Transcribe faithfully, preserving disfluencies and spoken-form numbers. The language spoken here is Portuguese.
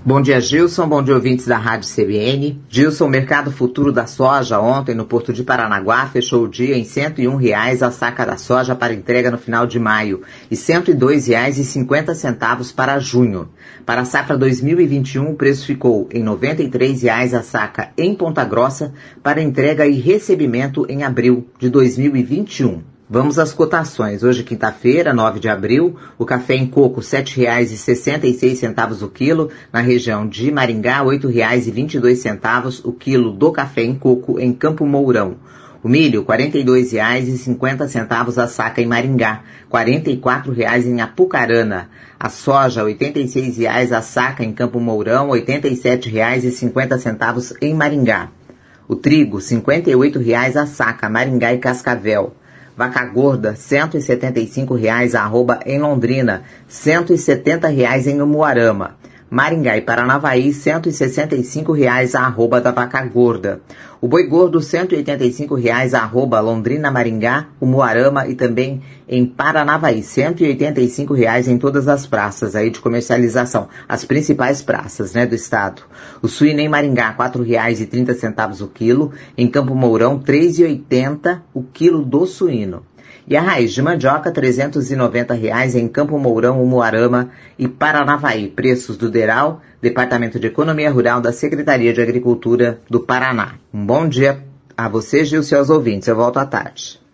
Bom dia, Gilson. Bom dia, ouvintes da Rádio C B N. Gilson, o mercado futuro da soja ontem no Porto de Paranaguá fechou o dia em cento e um reais a saca da soja para entrega no final de maio e cento e dois reais e cinquenta centavos para junho. Para a safra dois mil e vinte e um, o preço ficou em noventa e três reais a saca em Ponta Grossa para entrega e recebimento em abril de dois mil e vinte e um. Vamos às cotações. Hoje, quinta-feira, nove de abril, o café em coco sete reais e sessenta e seis centavos o quilo, na região de Maringá, oito reais e vinte e dois centavos o quilo do café em coco em Campo Mourão. O milho, quarenta e dois reais e cinquenta centavos a saca em Maringá, quarenta e quatro reais em Apucarana. A soja, oitenta e seis reais a saca em Campo Mourão, oitenta e sete reais e cinquenta centavos em Maringá. O trigo, cinquenta e oito reais a saca, Maringá e Cascavel. Vaca gorda, cento e setenta e cinco reais a arroba em Londrina, cento e setenta reais em Umuarama. Maringá e Paranavaí, cento e sessenta e cinco reais a arroba da vaca gorda. O boi gordo, cento e oitenta e cinco reais a arroba Londrina, Maringá, Umuarama e também em Paranavaí, cento e oitenta e cinco reais em todas as praças aí de comercialização, as principais praças, né, do estado. O suíno em Maringá, quatro reais e trinta centavos o quilo, em Campo Mourão, três reais e oitenta centavos o quilo do suíno. E a raiz de mandioca, trezentos e noventa reais em Campo Mourão, Umuarama e Paranavaí. Preços do DERAL, Departamento de Economia Rural da Secretaria de Agricultura do Paraná. Um bom dia a você, Gil, e aos ouvintes. Eu volto à tarde.